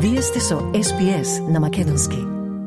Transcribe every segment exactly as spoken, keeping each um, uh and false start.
Вие сте со Ес Би Ес на македонски.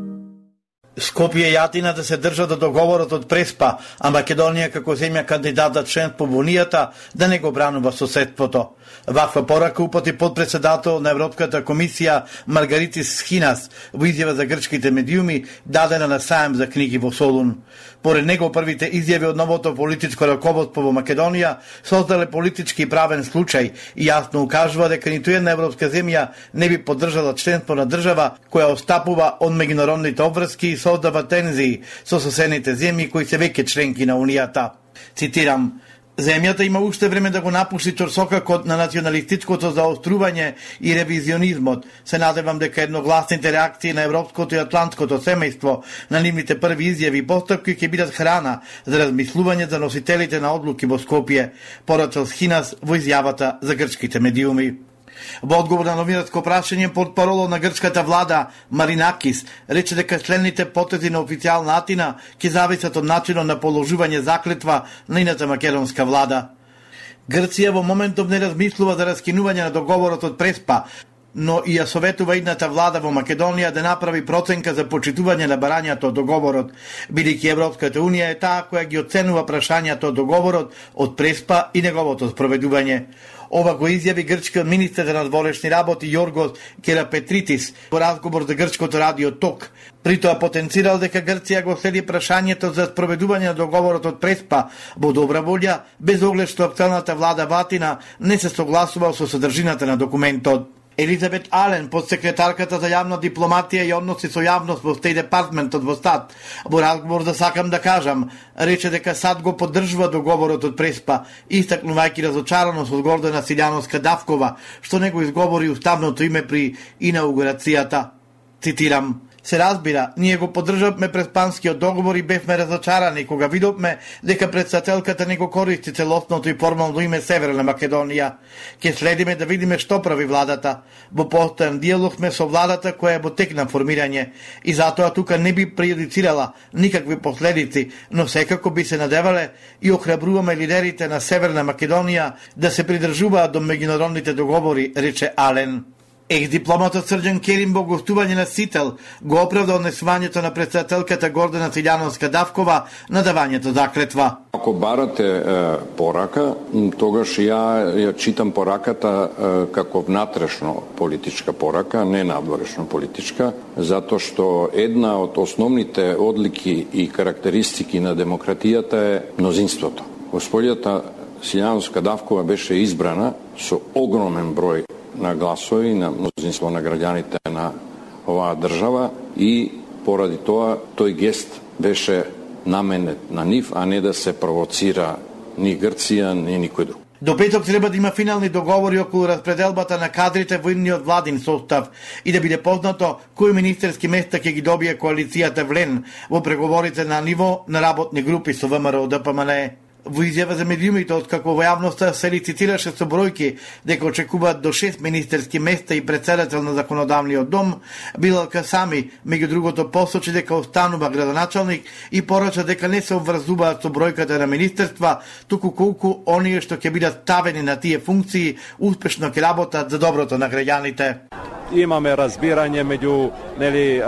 Скопје и Атина да се држат до договорот од Преспа, а Македонија како земја кандидат за членство во Унијата да не го бранува соседството. Ваква порака упати подпредседател на Европската комисија Маргаритис Схинас во изјава за грчките медиуми дадена на саем за книги во Солун. Поред него првите изјави од новото политичко раководство во Македонија создале политички и правен случај и јасно укажува дека ниту една европска земја не би поддржала членство на држава која остапува од меѓународните обврски и создава тензии со соседните земји кои се веќе членки на Унијата. Цитирам: земјата има уште време да го напушти торсокакот на националистичкото заострување и ревизионизмот. Се надевам дека едногласните реакции на европското и атлантското семејство на нивните први изјави и постапки ќе бидат храна за размислување за носителите на одлуки во Скопје, порачал Схинас во изјавата за грчките медиуми. Во одговор на новинарско прашање, портпаролот на грчката влада Маринакис рече дека следните потези на официјална Атина ќе зависат од начинот на положување заклетва на ината македонска влада. Грција во моментов не размислува за раскинување на договорот од Преспа, но и ја советува идната влада во Македонија да направи проценка за почитување на барањето од договорот, бидејќи Европската унија е таа која ги оценува прашањето од договорот од Преспа и неговото спроведување. Ова го изјави грчкиот министер за надворешни работи Јоргос Керапетритис во разговор за грчкото радио Ток. При тоа потенцирал дека Грција го следи прашањето за спроведување на договорот од Преспа во добра волја, без оглед што актуелната влада во Атина не се согласува со содржината на документот. Елизабет Ален, подсекретарката за јавна дипломатија и односи со јавност во Стејт департментот во САД, во разговор за сакам да кажам, рече дека САД го поддржува договорот од Преспа, истакнувајќи разочараност од Гордана Силјановска-Давкова, што не го изговори уставното име при инаугурацијата. Цитирам: се разбира, ние го поддржавме преспанскиот договор и бевме разочарани кога видовме дека председателката не го користи целосното и формално име Северна Македонија. Ке следиме да видиме што прави владата. Во постојан диалог сме со владата која е во тек на формирање и затоа тука не би прејудицирала никакви последици, но секако би се надевале и охрабруваме лидерите на Северна Македонија да се придржуваат до меѓународните договори, рече Ален. Екс-дипломатот Срđan Керим во гостување на Сител го оправда однесувањето на председателката Гордана Силјановска-Давкова на давањето заклетва. Ако барате е, порака, тогаш ја ја читам пораката е, како внатрешно политичка порака, не надворешно политичка, затоа што една од основните одлики и карактеристики на демократијата е мнозинството. Господјата Силјановска-Давкова беше избрана со огромен број на гласови, на мнозинство на граѓаните на оваа држава и поради тоа тој гест беше наменет на нив, а не да се провоцира ни Грција, ни никој друг. До петок треба да има финални договори околу распределбата на кадрите во идниот владин состав и да биде познато кои министерски места ќе ги добие коалицијата ВЛЕН во преговорите на ниво на работни групи со ВМРО Д П М Н. Во изјава за медиумите, откако во јавноста се лицитираше со бројки дека очекуваат до шест министерски места и председател на законодавниот дом, Билал Касами, меѓу другото, посочи дека останува градоначалник и порача дека не се обврзуваат со бројката на министерства, туку колку оние што ќе бидат ставени на тие функции успешно ќе работат за доброто на граѓаните. Имаме разбирање меѓу нели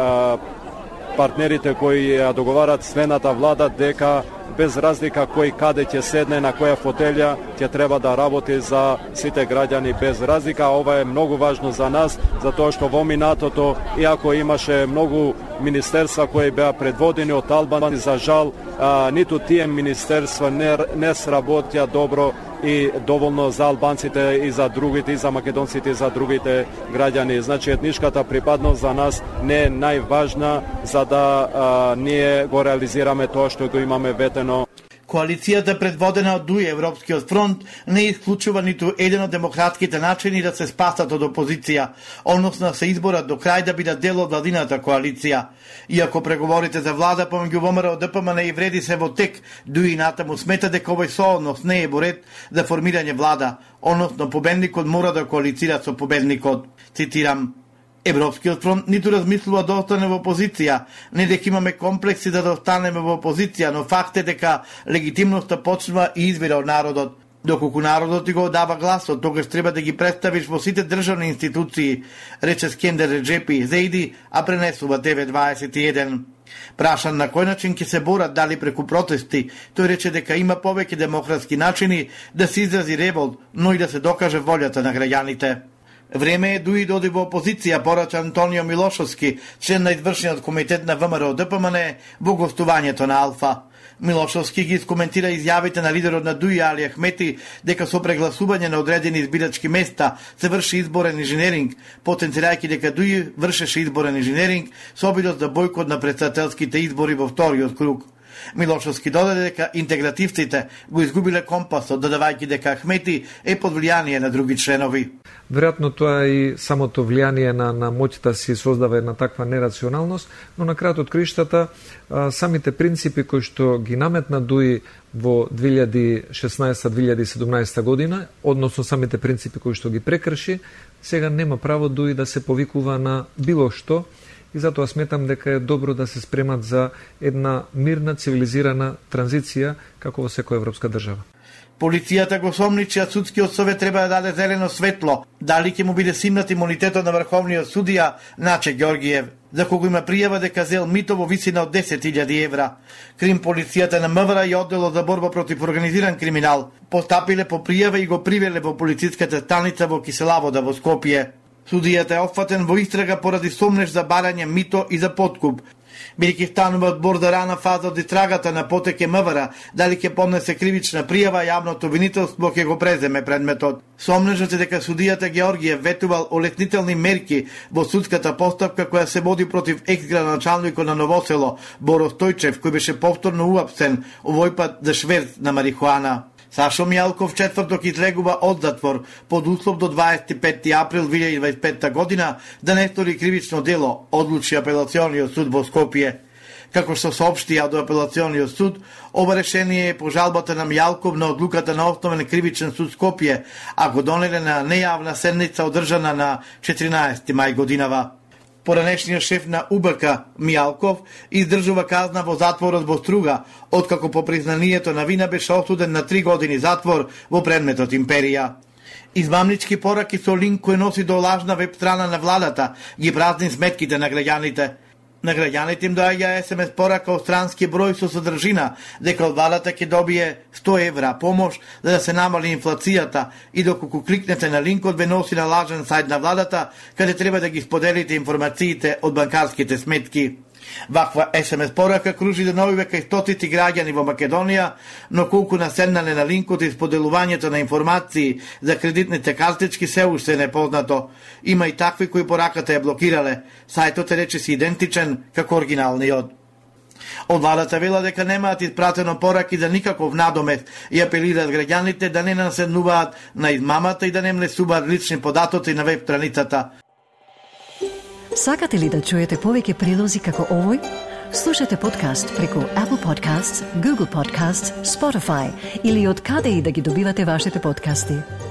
партнерите кои ја договарат смената влада дека без разлика кој каде ќе седне на која фотелја ќе треба да работи за сите граѓани без разлика. Ова е многу важно за нас, затоа што во минатото, иако имаше многу министерства кои беа предводени од Албанија, за жал, а, ниту тие министерства не, не сработија добро и доволно за албанците и за другите, и за македонците, и за другите граѓани. Значи, етничката припадност за нас не е најважна за да а, ние го реализираме тоа што го имаме ветено. Коалицијата предводена од ДУИ, Европскиот фронт, не исклучува ниту еден од демократските начини да се спасат од опозиција, односно се изборат до крај да бидат дел од владината коалиција. Иако преговорите за влада помеѓу ВМРО Д П М Н и вреди се во тек, ДУИ натаму смета дека овој сооднос не е во ред за формирање влада, односно победникот мора да коалицира со победникот. Цитирам: Европскиот фронт ниту размислува да остане во опозиција, не дека имаме комплекси за да останеме во опозиција, но факт е дека легитимноста почнува и извира од народот. Доколку народот ти го дава гласот, тогаш треба да ги представиш во сите државни институции, рече Скендер Реджепи Зейди, а пренесува Т В дваесет и еден. Прашан на кој начин ќе се борат, дали преку протести, тој рече дека има повеќе демократски начини да се изрази револт, но и да се докаже волјата на граѓаните. Време е дуи да оди во опозиција, порача Антонио Милошовски, член на извршниот комитет на ВМРО Д П М Н, во гостувањето на Алфа. Милошовски ги искоментира изјавите на лидерот на Дуи Али Ахмети дека со прегласување на одредени избирачки места се врши изборен инженеринг, потенцирајќи дека Дуи вршеше изборен инженеринг со обидот за бојкот на претседателските избори во вториот круг. Милошовски додаде дека интегративците го изгубиле компасот, додавајќи дека Ахмети е под влијание на други членови. Веројатно тоа е и самото влијание на, на моќта си создава една таква нерационалност, но на крајот од криштата самите принципи кои што ги наметна Дуи во две илјади и шеснаесета - две илјади и седумнаесета година, односно самите принципи кои што ги прекрши, сега нема право Дуи да се повикува на било што, и затоа сметам дека е добро да се спремат за една мирна, цивилизирана транзиција како во секоја европска држава. Полицијата го сомничи, а судскиот совет треба да даде зелено светло, дали ќе му биде симнат имунитетот на врховниот судија Наче Ѓоргиев, за кого има пријава дека зел мито во висина од десет илјади евра. Крим полицијата на МВР и одделот за борба против организиран криминал постапиле по пријава и го привеле во полициската станица во Киселавода во Скопје. Судијата е офатен во истрага поради сомнеж за барање мито и за подкуп. Бидејќи станува одбор за рана фаза од истрагата на потеке МВР, дали ќе поднесе кривична пријава, јавното обвинителство ќе го преземе предметот. Сомнежот е дека судијата Ѓоргиев ветувал олеснителни мерки во судската постапка која се води против екс-градоначалникот на Новосело Боро Стојчев, кој беше повторно уапсен, овој пат за шверц на марихуана. Сашо Мијалков четврток излегува од затвор под услов до дваесет и петти април две илјади и дваесет и петта година да не стори кривично дело, одлучи апелациониот суд во Скопје. Како што соопштија од апелациониот суд, ова решение е по жалбата на Мијалков на одлуката на Основен кривичен суд Скопје, а го донеле на нејавна седница одржана на четиринаесети мај годинава. Поранешниот шеф на У Б К Мијалков издржува казна во затворот во Струга, откако по признанието на вина беше осуден на три години затвор во предметот Империја. Измамнички пораки со линк кој носи до лажна веб страна на владата ги празни сметките на граѓаните. На граѓаните им доаѓа С М С порака од странски број со содржина дека од владата ќе добие сто евра помош за да се намали инфлацијата и доколку кликнете на линкот ве носи на лажен сајт на владата каде треба да ги споделите информациите од банкарските сметки. Ваква С М С порака кружи деновиве кај стотици граѓани во Македонија, но колку наседнале на линкот и споделувањето на информации за кредитните картички се уште непознато. Има и такви кои пораката ја блокирале. Сајтот е речиси идентичен како оригиналниот. Од владата вела дека немаат испратено пораки за никаков надомест и апелираат граѓаните да не наседнуваат на измамата и да не внесуваат лични податоци на веб страницата. Сакате ли да чуете повеќе прилози како овој? Слушате подкаст преку Apple Podcasts, Google Podcasts, Spotify или од каде и да ги добивате вашите подкасти.